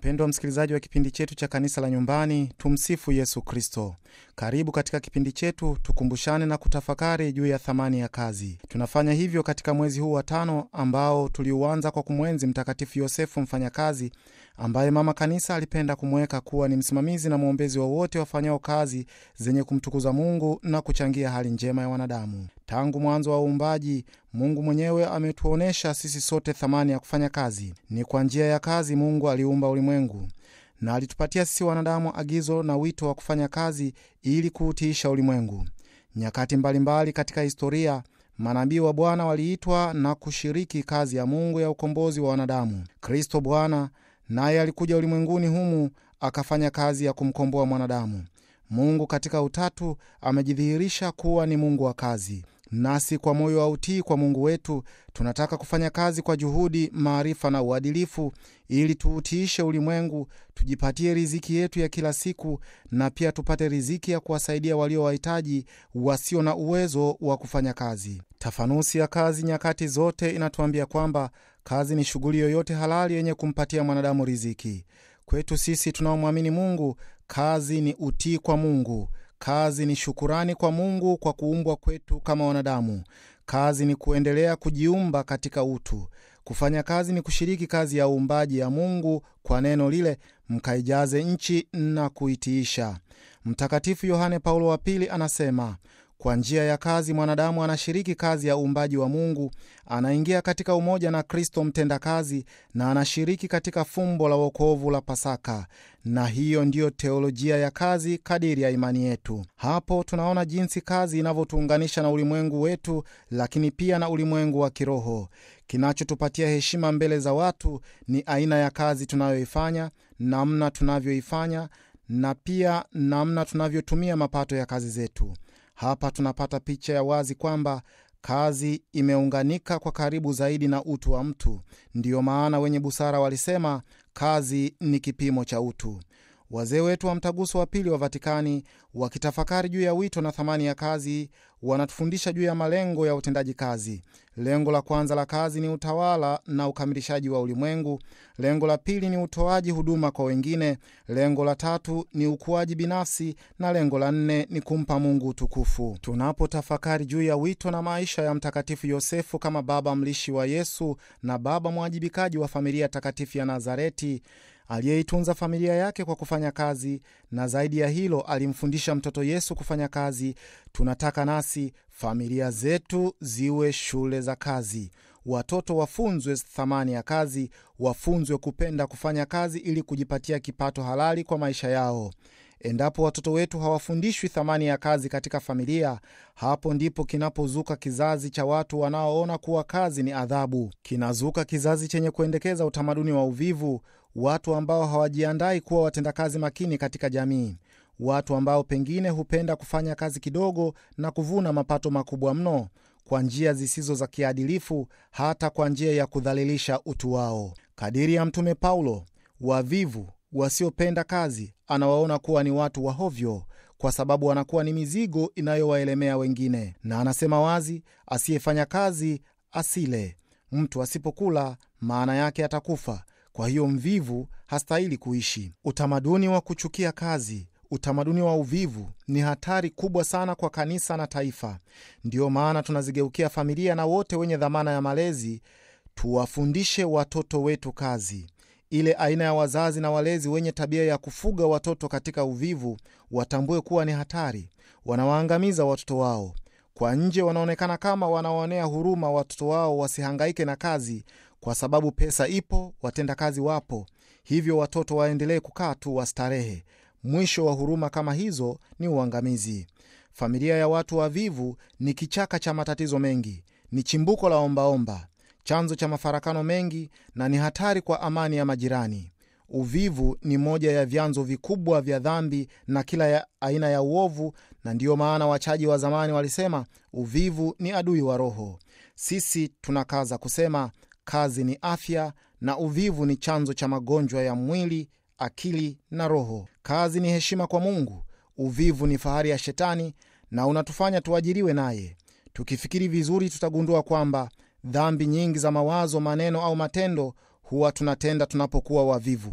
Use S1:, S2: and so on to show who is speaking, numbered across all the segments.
S1: Mpendwa msikilizaji wa kipindi chetu cha Kanisa la Nyumbani, tumsifu Yesu Kristo. Karibu katika kipindi chetu tukumbushane na kutafakari juu ya thamani ya kazi. Tunafanya hivyo katika mwezi huu wa 5 ambao tuliuanza kwa kumwenzi Mtakatifu Yosefu mfanyakazi, ambaye Mama Kanisa alipenda kumweka kuwa ni msimamizi na mwombezi wa wote wafanyao kazi zenye kumtukuza Mungu na kuchangia hali njema ya wanadamu. Tangu mwanzo wa uumbaji, Mungu mwenyewe ametuonesha sisi sote thamani ya kufanya kazi. Ni kwa njia ya kazi Mungu aliumba ulimwengu, na alitupatia sisi wanadamu agizo na wito wa kufanya kazi ili kuutiisha ulimwengu. Nyakati mbalimbali katika historia, manabii wa Bwana waliitwa na kushiriki kazi ya Mungu ya ukombozi wa wanadamu. Kristo Bwana naye alikuja ulimwenguni humu akafanya kazi ya kumkomboa mwanadamu. Mungu katika utatu amejidhihirisha kuwa ni Mungu wa kazi. Nasi kwa moyo wa utii kwa Mungu wetu tunataka kufanya kazi kwa juhudi, maarifa na uadilifu ili tuutiishe ulimwengu, tujipatie riziki yetu ya kila siku, na pia tupate riziki ya kuwasaidia walio wahitaji wasio na uwezo wa kufanya kazi. Tafanusi ya kazi nyakati zote inatuambia kwamba kazi ni shughuli yoyote halali yenye kumpatia mwanadamu riziki. Kwetu sisi tunaomwamini Mungu, kazi ni utii kwa Mungu. Kazi ni shukurani kwa Mungu kwa kuumbwa kwetu kama wanadamu. Kazi ni kuendelea kujiumba katika utu. Kufanya kazi ni kushiriki kazi ya uumbaji ya Mungu kwa neno lile, mkaijaze nchi na kuitiisha. Mtakatifu Yohane Paulo wa Pili anasema, kwa njia ya kazi mwanadamu anashiriki kazi ya uumbaji wa Mungu, anaingia katika umoja na Kristo mtenda kazi, na anashiriki katika fumbo la wokovu la Pasaka. Na hiyo ndiyo teolojia ya kazi kadiri ya imani yetu. Hapo tunaona jinsi kazi inavyotuunganisha na ulimwengu wetu, lakini pia na ulimwengu wa kiroho. Kinachotupatia heshima mbele za watu ni aina ya kazi tunayoifanya, namna tunavyoifanya, na pia namna tunavyotumia mapato ya kazi zetu. Hapa tunapata picha ya wazi kwamba kazi imeunganika kwa karibu zaidi na utu wa mtu. Ndiyo maana wenye busara walisema kazi ni kipimo cha utu. Wazee wetu wa Mtaguso wa Pili wa Vatikani, wakitafakari juu ya wito na thamani ya kazi, wanatufundisha juu ya malengo ya utendaji kazi. Lengo la kwanza la kazi ni utawala na ukamilishaji wa ulimwengu. Lengo la pili ni utoaji huduma kwa wengine. Lengo la tatu ni ukuaji binafsi, na lengo la 4 ni kumpa Mungu utukufu. Tunapotafakari juu ya wito na maisha ya Mtakatifu Yosefu kama baba mlishi wa Yesu na baba mwajibikaji wa familia takatifu ya Nazareti, aliyeitunza familia yake kwa kufanya kazi, na zaidi ya hilo alimfundisha mtoto Yesu kufanya kazi, tunataka nasi familia zetu ziwe shule za kazi. Watoto wafunzwe thamani ya kazi, wafunzwe kupenda kufanya kazi ili kujipatia kipato halali kwa maisha yao. Endapo watoto wetu hawafundishwi thamani ya kazi katika familia, hapo ndipo kinapozuka kizazi cha watu wanaoona kuwa kazi ni adhabu. Kinazuka kizazi chenye kuendekeza utamaduni wa uvivu, watu ambao hawajiandai kuwa watendakazi makini katika jamii, watu ambao pengine hupenda kufanya kazi kidogo na kuvuna mapato makubwa mno kwa njia zisizo za kiadilifu, hata kwa njia ya kudhalilisha utu wao. Kadiri ya Mtume Paulo, wavivu wasiopenda kazi anawaona kuwa ni watu wahovyo, kwa sababu wanakuwa ni mizigo inayowaelemea wengine. Na anasema wazi, asiyefanya kazi asile. Mtu asipokula maana yake atakufa. Kwa hiyo mvivu hastahili kuishi. Utamaduni wa kuchukia kazi, utamaduni wa uvivu ni hatari kubwa sana kwa kanisa na taifa. Ndiyo maana tunazigeukia familia na wote wenye dhamana ya malezi, tuwafundishe watoto wetu kazi. Ile aina ya wazazi na walezi wenye tabia ya kufuga watoto katika uvivu watambue kuwa ni hatari. Wanawaangamiza watoto wao. Kwa nje wanaonekana kama wanawaonea huruma watoto wao wasihangaike na kazi, kwa sababu pesa ipo, watenda kazi wapo, hivyo watoto waendelee kukaa tu wastarehe. Mwisho wa huruma kama hizo ni uangamizi. Familia ya watu wavivu ni kichaka cha matatizo mengi, ni chimbuko la ombaomba, chanzo cha mafarakano mengi, na ni hatari kwa amani ya majirani. Uvivu ni moja ya vyanzo vikubwa vya dhambi na kila aina ya uovu, na ndiyo maana wachaji wa zamani walisema uvivu ni adui wa roho. Sisi tunakaza kusema kazi ni afya na uvivu ni chanzo cha magonjwa ya mwili, akili na roho. Kazi ni heshima kwa Mungu, uvivu ni fahari ya Shetani na unatufanya tuajiriwe naye. Tukifikiri vizuri, tutagundua kwamba dhambi nyingi za mawazo, maneno au matendo huwa tunatenda tunapokuwa wavivu.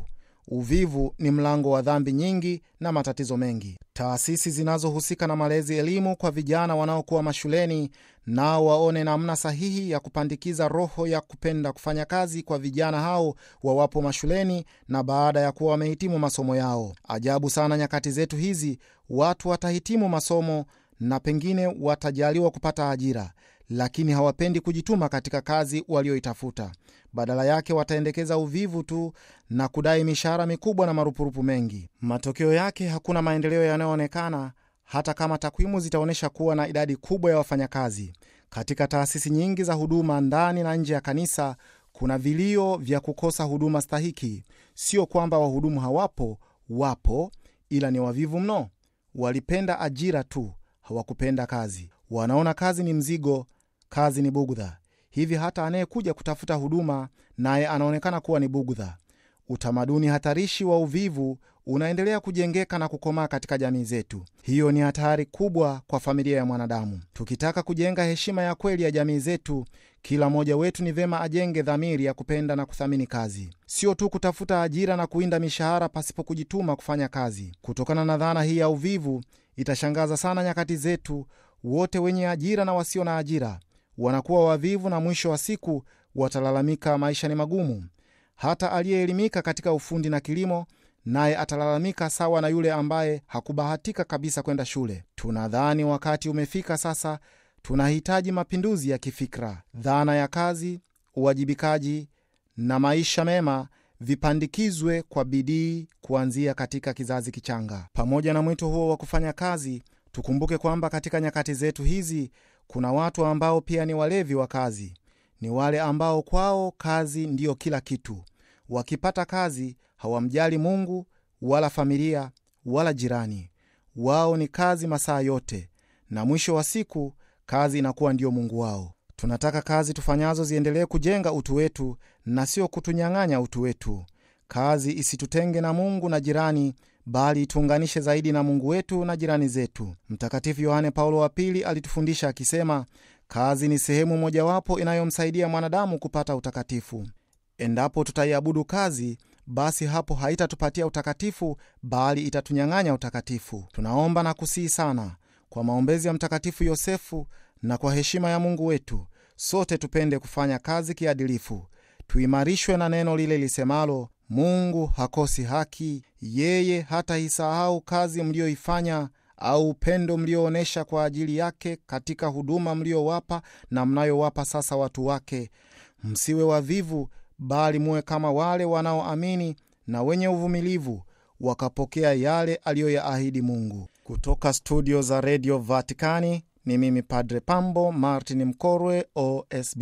S1: Uvivu ni mlango wa dhambi nyingi na matatizo mengi. Taasisi zinazohusika na malezi elimu kwa vijana wanaokuwa mashuleni nao waone namna sahihi ya kupandikiza roho ya kupenda kufanya kazi kwa vijana hao wawapo mashuleni na baada ya kuwa wamehitimu masomo yao. Ajabu sana nyakati zetu hizi, watu watahitimu masomo na pengine watajaliwa kupata ajira, lakini hawapendi kujituma katika kazi walioitafuta. Badala yake wataendekeza uvivu tu na kudai mishahara mikubwa na marupurupu mengi. Matokeo yake hakuna maendeleo yanayoonekana, hata kama takwimu zitaonyesha kuwa na idadi kubwa ya wafanyakazi. Katika taasisi nyingi za huduma ndani na nje ya kanisa, kuna vilio vya kukosa huduma stahiki. Sio kwamba wahudumu hawapo, wapo, ila ni wavivu mno. Walipenda ajira tu, hawakupenda kazi. Wanaona kazi ni mzigo, kazi ni bugudha. Hivi hata anayekuja kutafuta huduma naye anaonekana kuwa ni bugudha. Utamaduni hatarishi wa uvivu unaendelea kujengeka na kukomaa katika jamii zetu. Hiyo ni hatari kubwa kwa familia ya mwanadamu. Tukitaka kujenga heshima ya kweli ya jamii zetu, kila mmoja wetu ni vema ajenge dhamiri ya kupenda na kuthamini kazi, sio tu kutafuta ajira na kuinda mishahara pasipo kujituma kufanya kazi. Kutokana na dhana hii ya uvivu, itashangaza sana nyakati zetu, wote wenye ajira na wasio na ajira wanakuwa wavivu, na mwisho wa siku watalalamika maisha ni magumu. Hata aliyeelimika katika ufundi na kilimo naye atalalamika sawa na yule ambaye hakubahatika kabisa kwenda shule. Tunadhani wakati umefika sasa, tunahitaji mapinduzi ya kifikra. Dhana ya kazi, uwajibikaji na maisha mema vipandikizwe kwa bidii kuanzia katika kizazi kichanga. Pamoja na mwito huo wa kufanya kazi, tukumbuke kwamba katika nyakati zetu hizi kuna watu ambao pia ni walevi wa kazi. Ni wale ambao kwao kazi ndiyo kila kitu. Wakipata kazi hawamjali Mungu wala familia wala jirani. Wao ni kazi masaa yote, na mwisho wa siku kazi inakuwa ndiyo Mungu wao. Tunataka kazi tufanyazo ziendelee kujenga utu wetu na sio kutunyang'anya utu wetu. Kazi isitutenge na Mungu na jirani, bali ituunganishe zaidi na Mungu wetu na jirani zetu. Mtakatifu Yohane Paulo wa Pili alitufundisha akisema, kazi ni sehemu mojawapo inayomsaidia mwanadamu kupata utakatifu. Endapo tutaiabudu kazi, basi hapo haitatupatia utakatifu, bali itatunyang'anya utakatifu. Tunaomba na kusihi sana kwa maombezi ya Mtakatifu Yosefu na kwa heshima ya Mungu wetu, sote tupende kufanya kazi kiadilifu. Tuimarishwe na neno lile lisemalo, Mungu hakosi haki, yeye hata isahau kazi mlioifanya au upendo mlioonesha kwa ajili yake katika huduma mliowapa na mnayowapa sasa watu wake. Msiwe wavivu, bali muwe kama wale wanaoamini na wenye uvumilivu, wakapokea yale aliyoyaahidi Mungu. Kutoka studio za Radio Vatikani, ni mimi Padre Pambo Martin Mkorwe, OSB.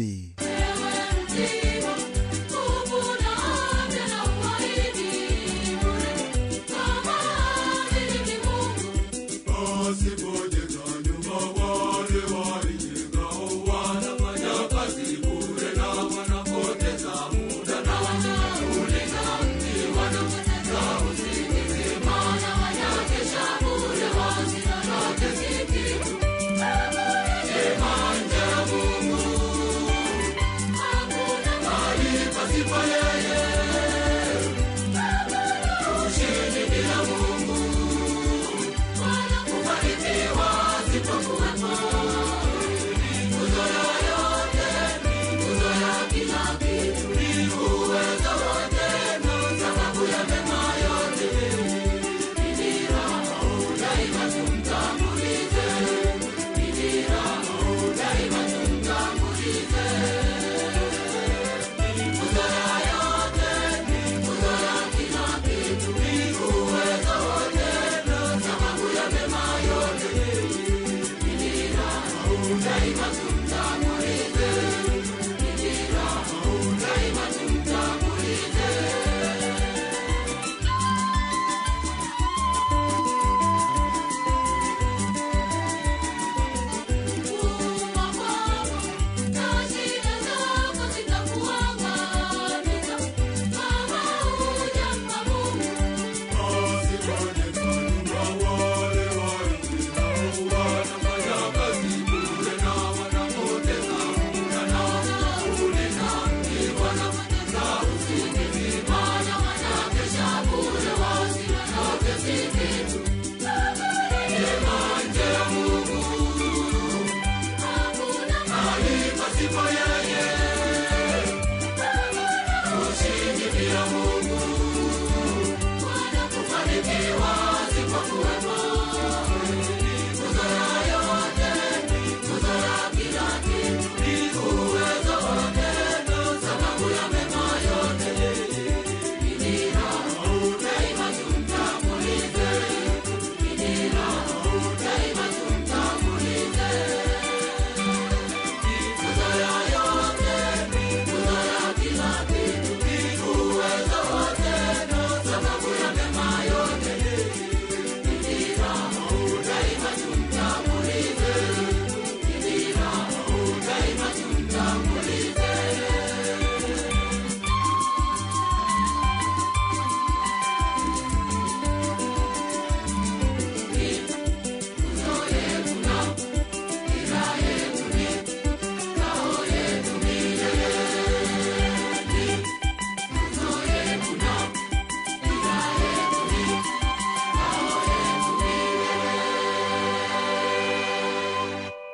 S2: pasipo Yesu